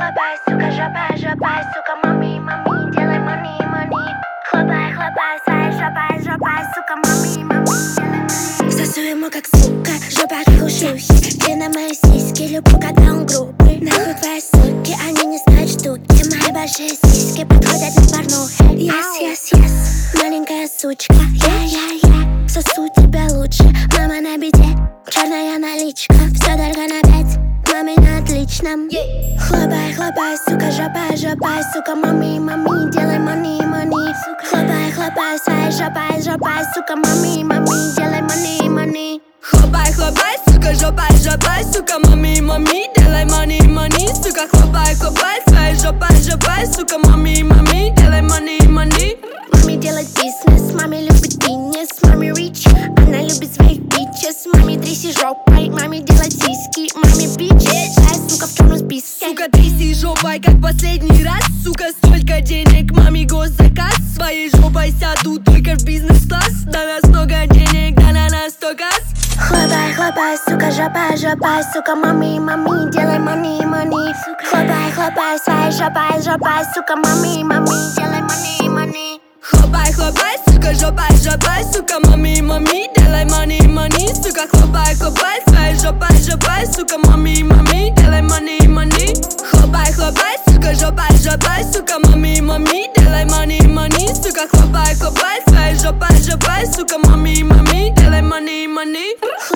хлопай, сука, жопай, сука, мами, делай money, money. Хлопай, жопай, сука, мами, делай money. Сосу ему как сука, жопа как у шлюхи. Ты на мои сиськи, люблю, когда он грубый. Нахуй твои суки, они не знают штуки. Мои большие сиськи подходят на порнухе. Yes, маленькая сучка, я сосу тебя лучше, мама на беде. Черная наличка, все только на 5. Маме на отличном. Хлопай, сука, жопай, сука, мами, делай money, money. Хлопай, своей жопай, сука, мами, делай money, money. Хлопай, сука, жопай, сука, мами, делай money, money. Сука, хлопай, своей жопай, сука, мами, делай money, money. Мами делает бизнес, маме любит фитнес, маме rich, она любит своих бичес. Маме тряси жопой, маме делать сиськи, маме бичес. Сука в черном списке. Сука, тряси жопой, как последний раз. Сука, столько денег, маме госзаказ. Своей жопой сяду только в бизнес-класс. На нас много денег, да на нас столько. Хлопай, сука, жопай, сука, мами, делай money, money. Хлопай, своей жопай, сука, мами, делай money, money. Хлопай, сука, жопай, сука, мами, делай money, money. Сука, хлопай, своей жопай, сука, мами, делай money, money. Хлопай, сука, жопай, сука, мами, делай money, money. Сука, хлопай, своей жопай, сука, мами, делай money, money.